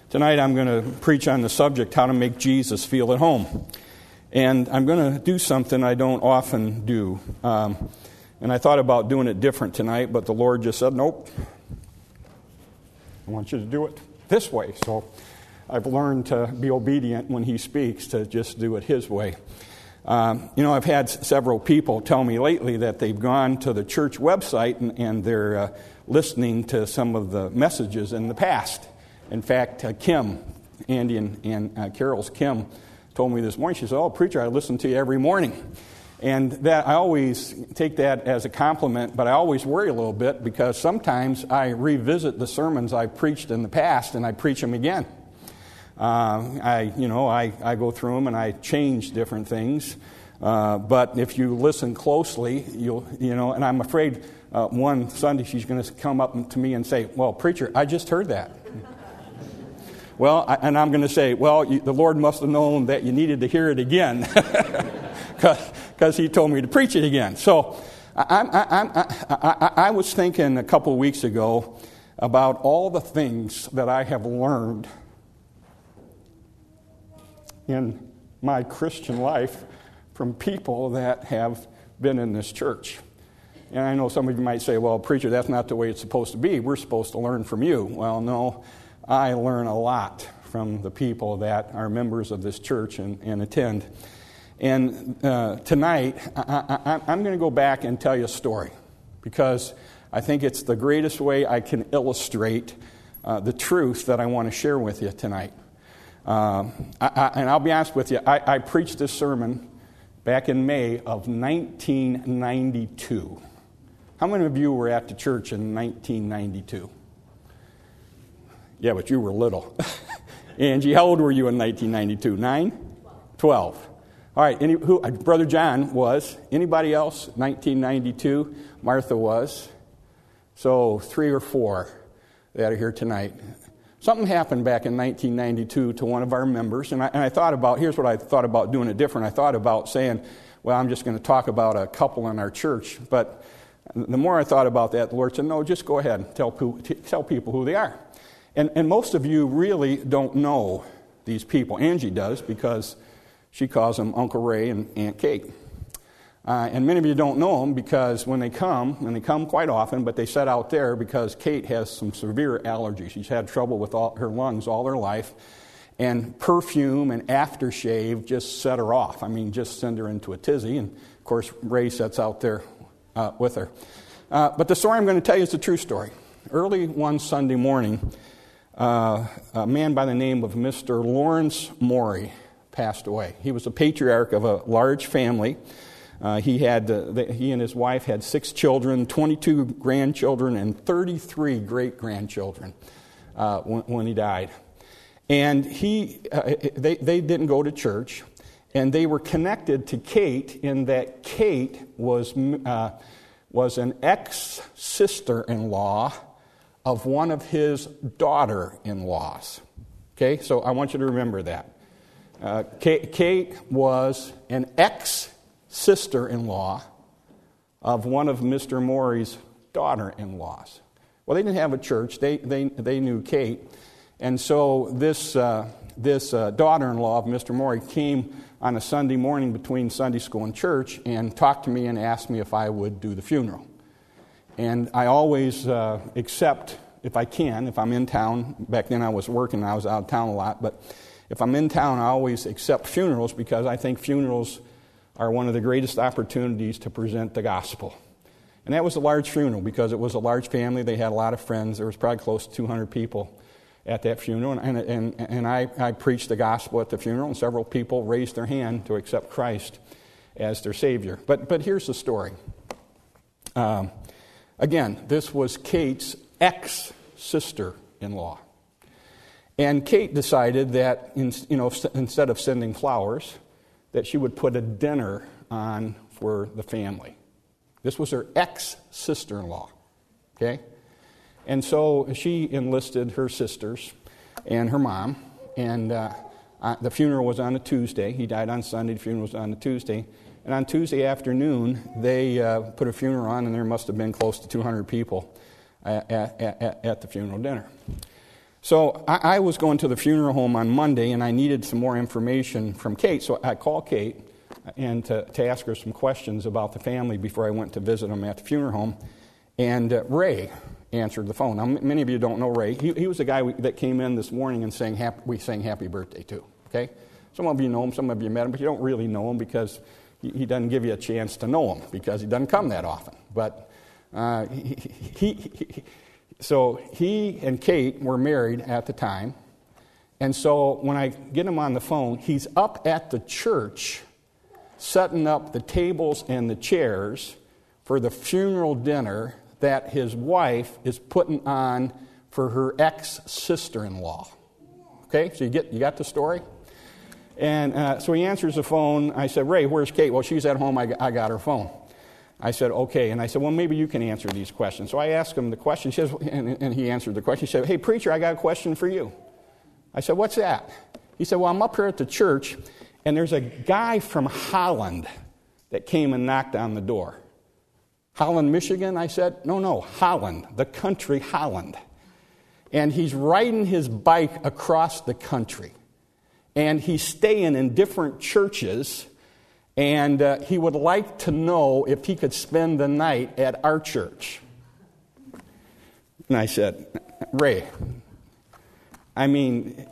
Tonight I'm going to preach on the subject, how to make Jesus feel at home. And I'm going to do something I don't often do. And I thought about doing it different tonight, but the Lord just said, nope. I want you to do it this way. So I've learned to be obedient when He speaks, to just do it His way. I've had several people tell me lately that they've gone to the church website and they're listening to some of the messages in the past. In fact, Kim, Andy and Carol's Kim, told me this morning, she said, "Oh, preacher, I listen to you every morning." And that I always take that as a compliment, but I always worry a little bit because sometimes I revisit the sermons I preached in the past and I preach them again. I go through them and I change different things. But if you listen closely, and I'm afraid one Sunday she's going to come up to me and say, "Well, preacher, I just heard that." Well, and I'm going to say, well, the Lord must have known that you needed to hear it again because He told me to preach it again. So I was thinking a couple of weeks ago about all the things that I have learned in my Christian life from people that have been in this church. And I know some of you might say, well, preacher, that's not the way it's supposed to be. We're supposed to learn from you. Well, no, I learn a lot from the people that are members of this church and attend. And tonight, I'm going to go back and tell you a story because I think it's the greatest way I can illustrate the truth that I want to share with you tonight. And I'll be honest with you, I preached this sermon back in May of 1992. How many of you were at the church in 1992? Yeah, but you were little. Angie, how old were you in 1992? 9? 12. All right, Brother John was. Anybody else? 1992. Martha was. So 3 or 4 that are here tonight. Something happened back in 1992 to one of our members, and I thought about, here's what I thought about doing it different. I thought about saying, well, I'm just going to talk about a couple in our church. But the more I thought about that, the Lord said, no, just go ahead and tell people who they are. And most of you really don't know these people. Angie does because she calls them Uncle Ray and Aunt Kate. And many of you don't know them because when they come quite often, but they sit out there because Kate has some severe allergies. She's had trouble with her lungs all her life. And perfume and aftershave just set her off. I mean, just send her into a tizzy. And, of course, Ray sits out there with her. But the story I'm going to tell you is a true story. Early one Sunday morning, a man by the name of Mr. Lawrence Morey passed away. He was a patriarch of a large family. He and his wife had 6 children, 22 grandchildren, and 33 great-grandchildren when he died. And they didn't go to church, and they were connected to Kate in that Kate was an ex-sister-in-law of one of his daughter-in-laws. Okay, so I want you to remember that. Kate was an ex-sister-in-law of one of Mr. Morey's daughter-in-laws. Well, they didn't have a church. They knew Kate. And so this daughter-in-law of Mr. Morey came on a Sunday morning between Sunday school and church and talked to me and asked me if I would do the funeral. And I always accept, if I can, if I'm in town. Back then I was working, I was out of town a lot. But if I'm in town, I always accept funerals because I think funerals are one of the greatest opportunities to present the gospel. And that was a large funeral because it was a large family. They had a lot of friends. There was probably close to 200 people at that funeral. And I preached the gospel at the funeral, and several people raised their hand to accept Christ as their Savior. But here's the story. Again, this was Kate's ex-sister-in-law. And Kate decided that instead of sending flowers, that she would put a dinner on for the family. This was her ex-sister-in-law, okay? And so she enlisted her sisters and her mom, and the funeral was on a Tuesday. He died on Sunday, the funeral was on a Tuesday. And on Tuesday afternoon, they put a funeral on, and there must have been close to 200 people at the funeral dinner. So I was going to the funeral home on Monday, and I needed some more information from Kate. So I called Kate and to ask her some questions about the family before I went to visit them at the funeral home. And Ray answered the phone. Now, many of you don't know Ray. He was the guy that came in this morning and we sang happy birthday to. Okay? Some of you know him, some of you met him, but you don't really know him because he doesn't give you a chance to know him because he doesn't come that often. But so he and Kate were married at the time. And so when I get him on the phone, he's up at the church setting up the tables and the chairs for the funeral dinner that his wife is putting on for her ex-sister-in-law. Okay, so you got the story? And so he answers the phone. I said, Ray, where's Kate? Well, she's at home. I got her phone. I said, okay. And I said, well, maybe you can answer these questions. So I asked him the question. He says, and he answered the question. He said, hey, preacher, I got a question for you. I said, what's that? He said, well, I'm up here at the church, and there's a guy from Holland that came and knocked on the door. Holland, Michigan? I said, no, Holland, the country Holland. And he's riding his bike across the country. And he's staying in different churches, and he would like to know if he could spend the night at our church. And I said, Ray, I mean,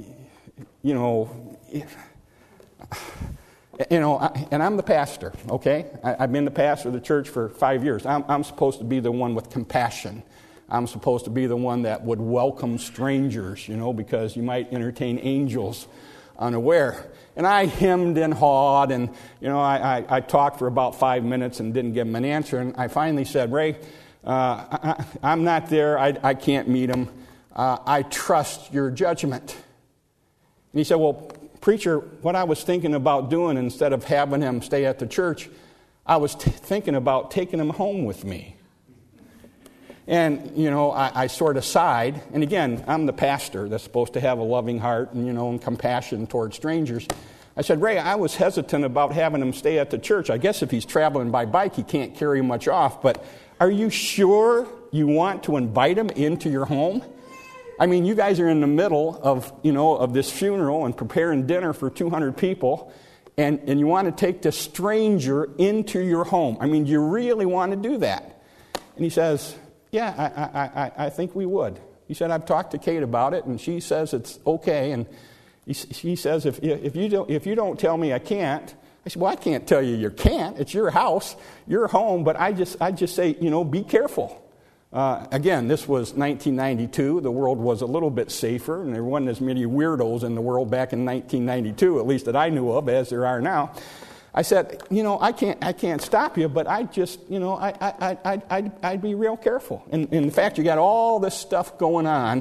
and I'm the pastor, okay? I've been the pastor of the church for 5 years. I'm supposed to be the one with compassion. I'm supposed to be the one that would welcome strangers, because you might entertain angels unaware. And I hemmed and hawed, and, I talked for about 5 minutes and didn't give him an answer. And I finally said, Ray, I'm not there. I can't meet him. I trust your judgment. And he said, well, preacher, what I was thinking about doing instead of having him stay at the church, I was thinking about taking him home with me. And, I sort of sighed. And again, I'm the pastor that's supposed to have a loving heart and, and compassion toward strangers. I said, Ray, I was hesitant about having him stay at the church. I guess if he's traveling by bike, he can't carry much off. But are you sure you want to invite him into your home? I mean, you guys are in the middle of, of this funeral and preparing dinner for 200 people. And you want to take the stranger into your home. I mean, do you really want to do that? And he says, yeah, I think we would. He said, I've talked to Kate about it, and she says it's okay. And he says, if you don't tell me I can't. I said, well, I can't tell you can't. It's your house, your home. But I just say, be careful. Again, this was 1992. The world was a little bit safer, and there wasn't as many weirdos in the world back in 1992, at least that I knew of, as there are now. I said, I can't stop you, but I just, I'd be real careful. And in fact, you got all this stuff going on.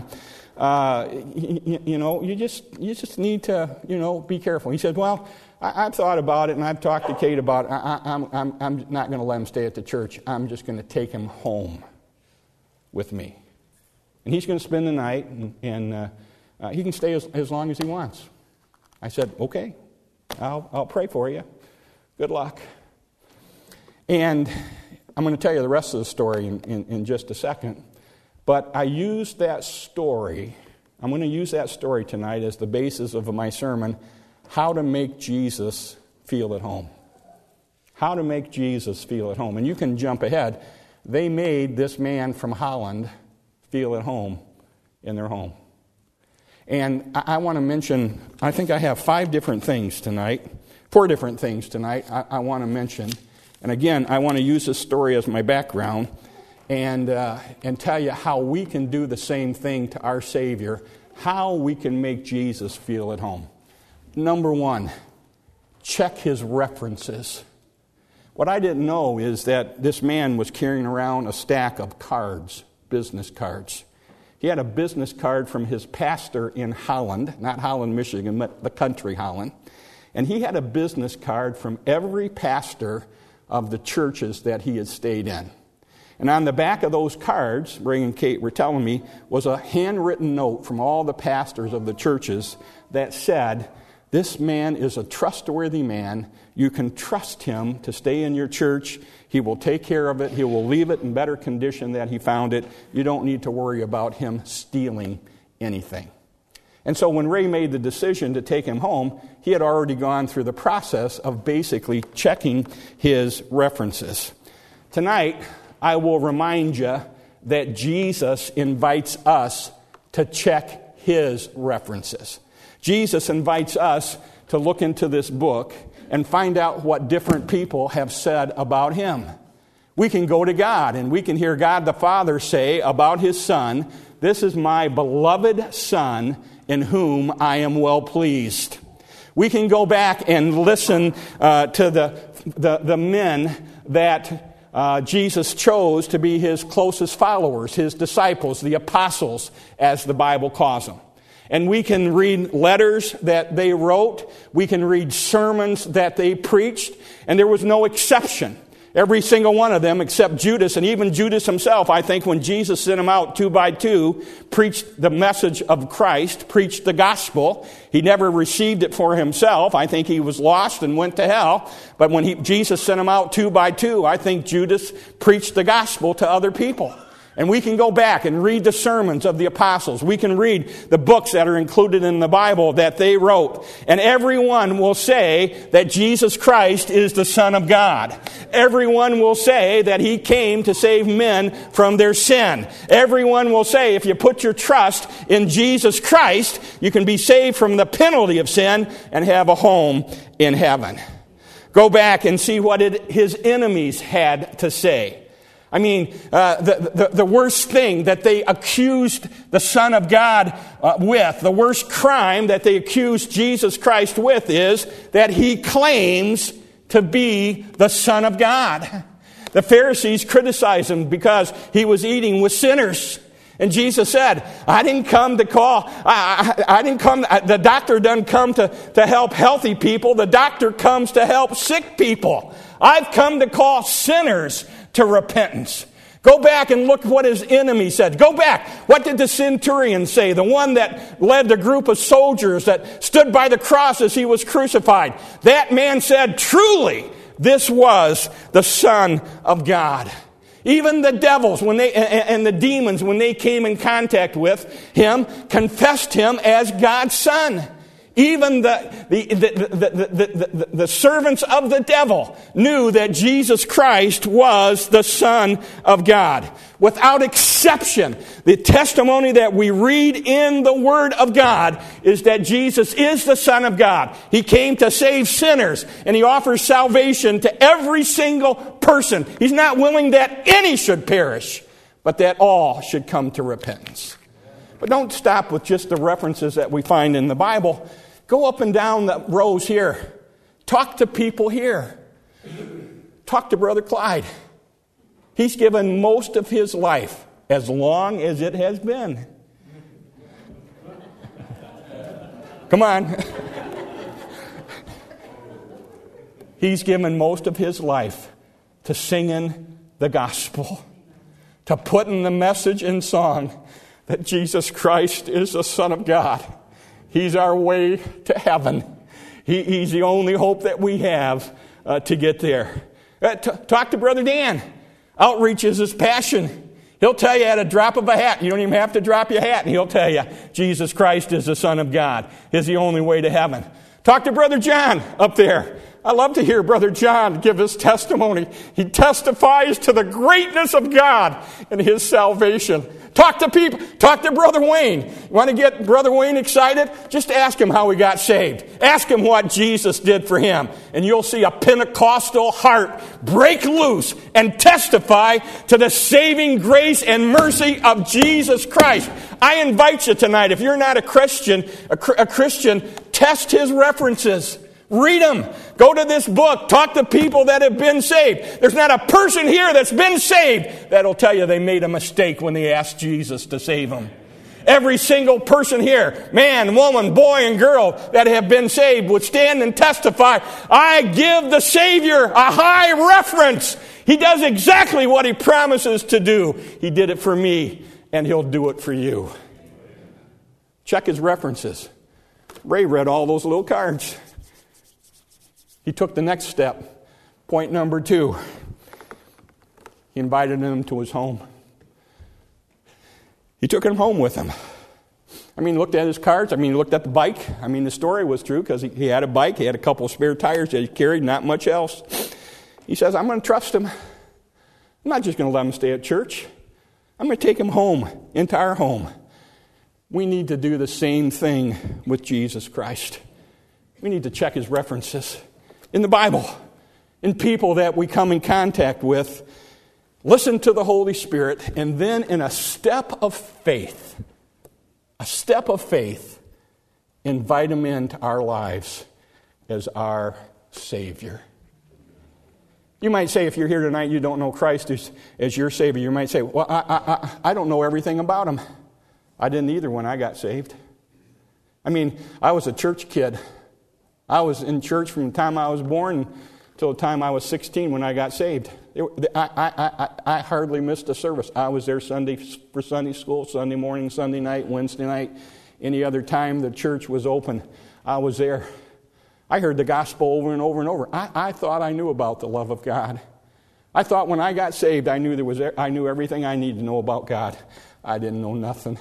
You just need to, be careful. He said, well, I've thought about it, and I've talked to Kate about it. I'm not going to let him stay at the church. I'm just going to take him home with me. And he's going to spend the night, and he can stay as long as he wants. I said, okay, I'll pray for you. Good luck. And I'm going to tell you the rest of the story in just a second. But I used that story, I'm going to use that story tonight as the basis of my sermon, how to make Jesus feel at home. How to make Jesus feel at home. And you can jump ahead. They made this man from Holland feel at home in their home. And I want to mention, I think I have 4 different things tonight I want to mention. And again, I want to use this story as my background and tell you how we can do the same thing to our Savior, how we can make Jesus feel at home. Number 1, check his references. What I didn't know is that this man was carrying around a stack of cards, business cards. He had a business card from his pastor in Holland, not Holland, Michigan, but the country Holland. And he had a business card from every pastor of the churches that he had stayed in. And on the back of those cards, Ray and Kate were telling me, was a handwritten note from all the pastors of the churches that said, this man is a trustworthy man. You can trust him to stay in your church. He will take care of it. He will leave it in better condition than he found it. You don't need to worry about him stealing anything. And so when Ray made the decision to take him home, he had already gone through the process of basically checking his references. Tonight, I will remind you that Jesus invites us to check his references. Jesus invites us to look into this book and find out what different people have said about him. We can go to God and we can hear God the Father say about his Son, "This is my beloved Son in whom I am well pleased." We can go back and listen to the men that Jesus chose to be his closest followers, his disciples, the apostles, as the Bible calls them. And we can read letters that they wrote. We can read sermons that they preached. And there was no exception. Every single one of them except Judas, and even Judas himself, I think when Jesus sent him out 2 by 2, preached the message of Christ, preached the gospel. He never received it for himself. I think he was lost and went to hell. But when Jesus sent him out 2 by 2, I think Judas preached the gospel to other people. And we can go back and read the sermons of the apostles. We can read the books that are included in the Bible that they wrote. And everyone will say that Jesus Christ is the Son of God. Everyone will say that he came to save men from their sin. Everyone will say if you put your trust in Jesus Christ, you can be saved from the penalty of sin and have a home in heaven. Go back and see what his enemies had to say. I mean, the worst thing that they accused the Son of God with, the worst crime that they accused Jesus Christ with is that he claims to be the Son of God. The Pharisees criticized him because he was eating with sinners. And Jesus said, I didn't come to call, the doctor doesn't come to help healthy people. The doctor comes to help sick people. I've come to call sinners to repentance. Go back and look what his enemy said. Go back. What did the centurion say? The one that led the group of soldiers that stood by the cross as he was crucified. That man said, truly, this was the Son of God. Even the devils and the demons, when they came in contact with him, confessed him as God's Son. Even the servants of the devil knew that Jesus Christ was the Son of God. Without exception, the testimony that we read in the Word of God is that Jesus is the Son of God. He came to save sinners, and he offers salvation to every single person. He's not willing that any should perish, but that all should come to repentance. But don't stop with just the references that we find in the Bible. Go up and down the rows here. Talk to people here. Talk to Brother Clyde. He's given most of his life, as long as it has been. Come on. He's given most of his life to singing the gospel, to putting the message in song that Jesus Christ is the Son of God. He's our way to heaven. He's the only hope that we have to get there. Talk to Brother Dan. Outreach is his passion. He'll tell you at a drop of a hat. You don't even have to drop your hat, and he'll tell you Jesus Christ is the Son of God. He's the only way to heaven. Talk to Brother John up there. I love to hear Brother John give his testimony. He testifies to the greatness of God and his salvation. Talk to people. Talk to Brother Wayne. You want to get Brother Wayne excited? Just ask him how he got saved. Ask him what Jesus did for him. And you'll see a Pentecostal heart break loose and testify to the saving grace and mercy of Jesus Christ. I invite you tonight, if you're not a Christian, test his references. Read them. Go to this book. Talk to people that have been saved. There's not a person here that's been saved that'll tell you they made a mistake when they asked Jesus to save them. Every single person here, man, woman, boy, and girl that have been saved would stand and testify, I give the Savior a high reference. He does exactly what he promises to do. He did it for me, and he'll do it for you. Check his references. Ray read all those little cards. He took the next step. Point number 2. He invited him to his home. He took him home with him. I mean, looked at his cards. I mean, he looked at the bike. I mean, the story was true because he had a bike. He had a couple of spare tires that he carried, not much else. He says, I'm going to trust him. I'm not just going to let him stay at church. I'm going to take him home, into our home. We need to do the same thing with Jesus Christ. We need to check his references in the Bible, in people that we come in contact with. Listen to the Holy Spirit, and then in a step of faith, invite him into our lives as our Savior. You might say, if you're here tonight, you don't know Christ as your Savior, you might say, well, I don't know everything about him. I didn't either when I got saved. I mean, I was a church kid. I was in church from the time I was born until the time I was 16 when I got saved. I hardly missed a service. I was there Sunday for Sunday school, Sunday morning, Sunday night, Wednesday night. Any other time the church was open, I was there. I heard the gospel over and over and over. I thought I knew about the love of God. I thought when I got saved, I knew everything I needed to know about God. I didn't know nothing.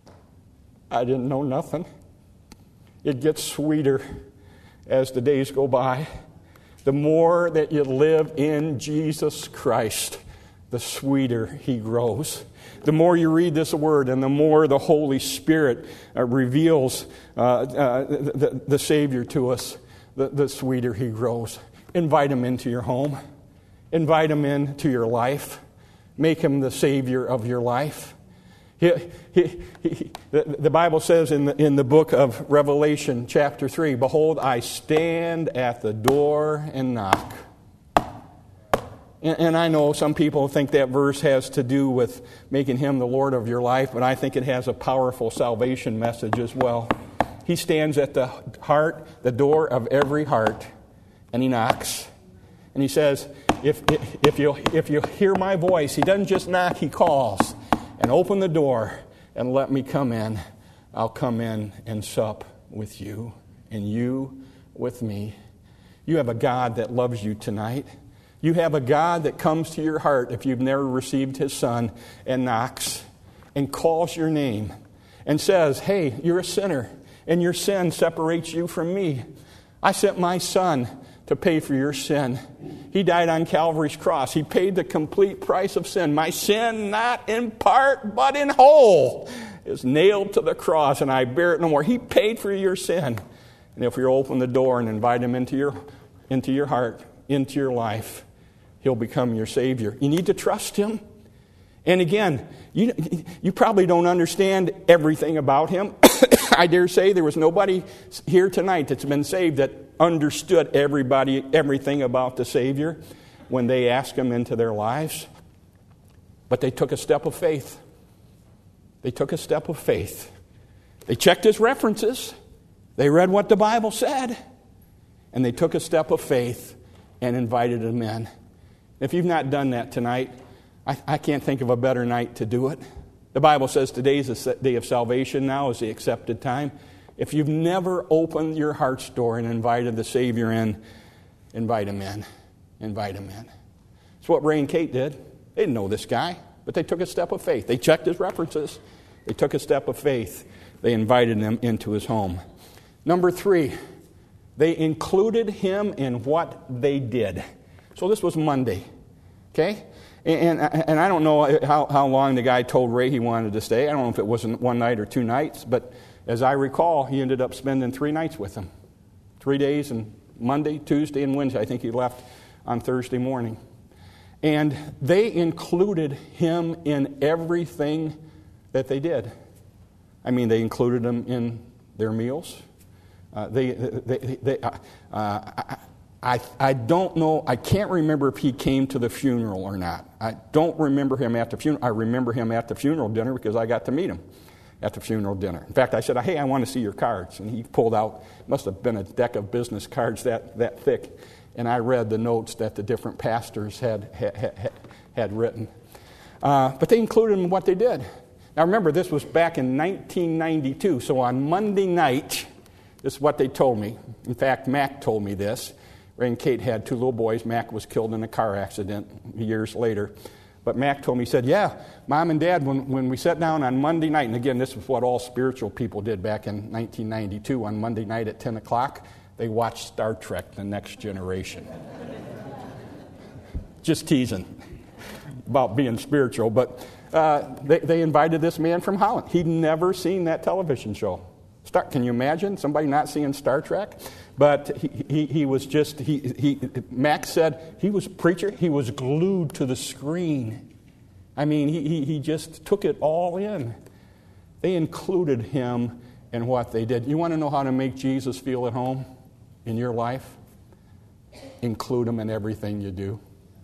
It gets sweeter as the days go by. The more that you live in Jesus Christ, the sweeter he grows. The more you read this word and the more the Holy Spirit reveals the Savior to us, the sweeter he grows. Invite him into your home. Invite him into your life. Make him the Savior of your life. The Bible says in the book of Revelation, chapter 3, behold, I stand at the door and knock. And I know some people think that verse has to do with making him the Lord of your life, but I think it has a powerful salvation message as well. He stands at the door of every heart, and he knocks. And he says, if you'll hear my voice, he doesn't just knock, he calls. And open the door and let me come in. I'll come in and sup with you and you with me. You have a God that loves you tonight. You have a God that comes to your heart if you've never received his Son and knocks and calls your name and says, hey, you're a sinner and your sin separates you from me. I sent my Son to pay for your sin. He died on Calvary's cross. He paid the complete price of sin. My sin, not in part, but in whole, is nailed to the cross, and I bear it no more. He paid for your sin. And if you open the door and invite him into your heart, into your life, he'll become your Savior. You need to trust him. And again, you probably don't understand everything about him. I dare say there was nobody here tonight that's been saved that understood everything about the Savior when they asked him into their lives. But they took a step of faith. They checked his references. They read what the Bible said. And they took a step of faith and invited him in. If you've not done that tonight, I can't think of a better night to do it. The Bible says today's the day of salvation. Now is the accepted time. If you've never opened your heart's door and invited the Savior in, invite him in. It's what Ray and Kate did. They didn't know this guy, but they took a step of faith. They checked his references. They took a step of faith. They invited him into his home. Number 3, they included him in what they did. So this was Monday, okay? And I don't know how long the guy told Ray he wanted to stay. I don't know if it was one night or 2 nights, but as I recall, he ended up spending 3 nights with him. 3 days, and Monday, Tuesday, and Wednesday. I think he left on Thursday morning. And they included him in everything that they did. I mean, they included him in their meals. I don't know, I can't remember if he came to the funeral or not. I don't remember him at the funeral. I remember him at the funeral dinner because I got to meet him at the funeral dinner. In fact, I said, hey, I want to see your cards. And he pulled out, must have been a deck of business cards that thick. And I read the notes that the different pastors had written. But they included him in what they did. Now remember, this was back in 1992. So on Monday night, this is what they told me. In fact, Mac told me this. Ray and Kate had 2 little boys. Mac was killed in a car accident years later. But Mac told me, he said, yeah, Mom and Dad, when we sat down on Monday night, and again, this was what all spiritual people did back in 1992, on Monday night at 10 o'clock, they watched Star Trek, The Next Generation. Just teasing about being spiritual. But they invited this man from Holland. He'd never seen that television show. Can you imagine somebody not seeing Star Trek? But he was just, Max said he was a preacher. He was glued to the screen. I mean, he just took it all in. They included him in what they did. You want to know how to make Jesus feel at home in your life? Include him in everything you do.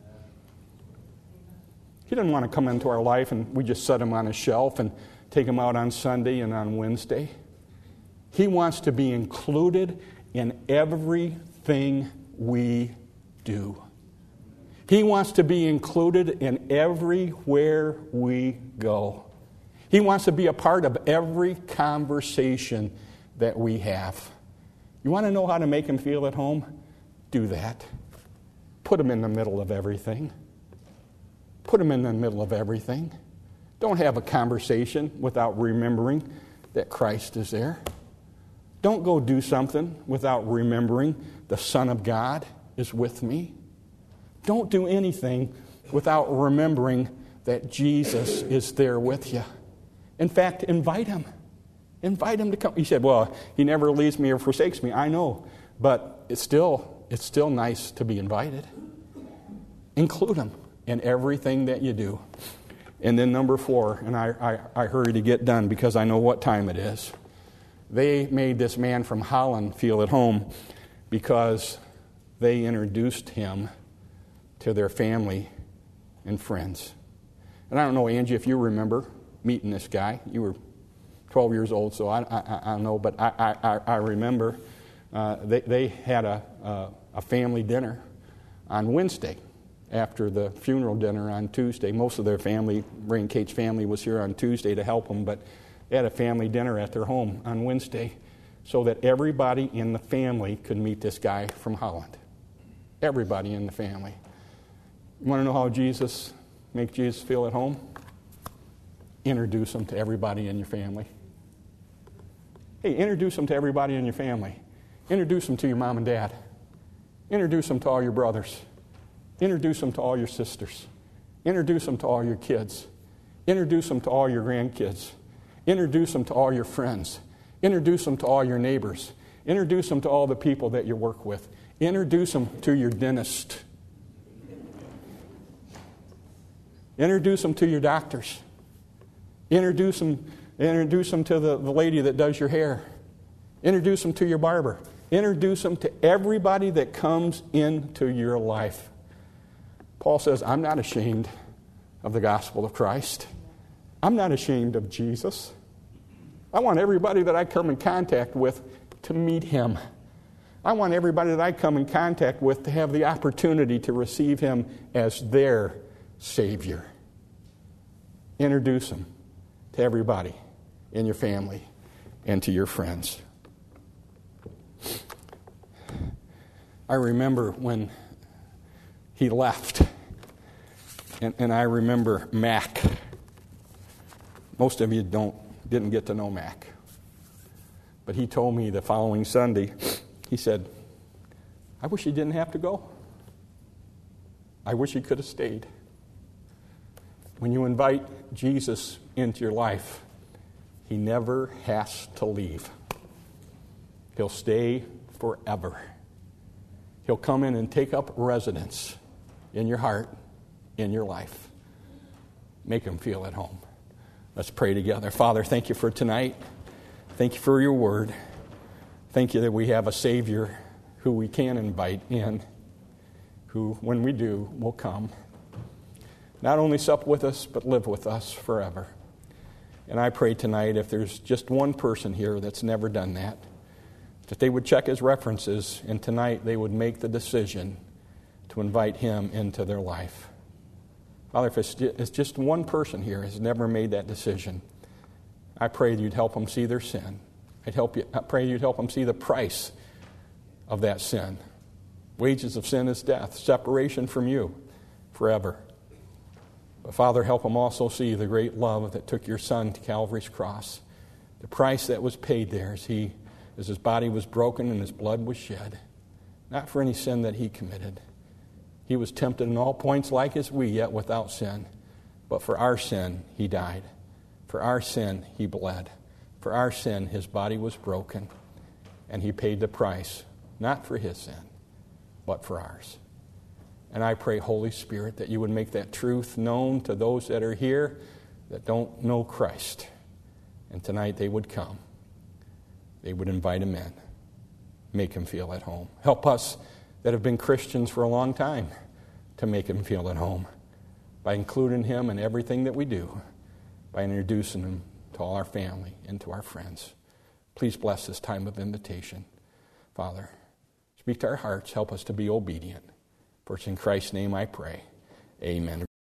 He didn't want to come into our life and we just set him on a shelf and take him out on Sunday and on Wednesday. He wants to be included in everything we do. He wants to be included in everywhere we go. He wants to be a part of every conversation that we have. You want to know how to make him feel at home? Do that. Put him in the middle of everything. Put him in the middle of everything. Don't have a conversation without remembering that Christ is there. Don't go do something without remembering the Son of God is with me. Don't do anything without remembering that Jesus is there with you. In fact, invite him. Invite him to come. He said, well, he never leaves me or forsakes me. I know, but it's still nice to be invited. Include him in everything that you do. And then number 4, and I hurry to get done because I know what time it is. They made this man from Holland feel at home because they introduced him to their family and friends. And I don't know, Angie, if you remember meeting this guy. You were 12 years old, so I don't know, but I remember they had a family dinner on Wednesday after the funeral dinner on Tuesday. Most of their family, Ray and Kate's family, was here on Tuesday to help them, but they had a family dinner at their home on Wednesday so that everybody in the family could meet this guy from Holland. Everybody in the family. You want to know how make Jesus feel at home? Introduce him to everybody in your family. Hey, introduce him to everybody in your family. Introduce him to your mom and dad. Introduce him to all your brothers. Introduce him to all your sisters. Introduce him to all your kids. Introduce him to all your grandkids. Introduce them to all your friends. Introduce them to all your neighbors. Introduce them to all the people that you work with. Introduce them to your dentist. Introduce them to your doctors. Introduce them to the lady that does your hair. Introduce them to your barber. Introduce them to everybody that comes into your life. Paul says, I'm not ashamed of the gospel of Christ. I'm not ashamed of Jesus. I want everybody that I come in contact with to meet him. I want everybody that I come in contact with to have the opportunity to receive him as their Savior. Introduce him to everybody in your family and to your friends. I remember when he left, and I remember Mac. Most of you didn't get to know Mac. But he told me the following Sunday, he said, I wish he didn't have to go. I wish he could have stayed. When you invite Jesus into your life, he never has to leave. He'll stay forever. He'll come in and take up residence in your heart, in your life. Make him feel at home. Let's pray together. Father, thank you for tonight. Thank you for your word. Thank you that we have a Savior who we can invite in, who, when we do, will come. Not only sup with us, but live with us forever. And I pray tonight, if there's just one person here that's never done that they would check his references, and tonight they would make the decision to invite him into their life. Father, if it's just one person here has never made that decision, I pray that you'd help them see their sin. I pray you'd help them see the price of that sin. Wages of sin is death, separation from you forever. But Father, help them also see the great love that took your Son to Calvary's cross. The price that was paid there as his body was broken and his blood was shed. Not for any sin that he committed. He was tempted in all points like as we, yet without sin. But for our sin, he died. For our sin, he bled. For our sin, his body was broken. And he paid the price, not for his sin, but for ours. And I pray, Holy Spirit, that you would make that truth known to those that are here that don't know Christ. And tonight they would come. They would invite him in. Make him feel at home. Help us that have been Christians for a long time to make him feel at home by including him in everything that we do, by introducing him to all our family and to our friends. Please bless this time of invitation. Father, speak to our hearts. Help us to be obedient. For it's in Christ's name I pray. Amen.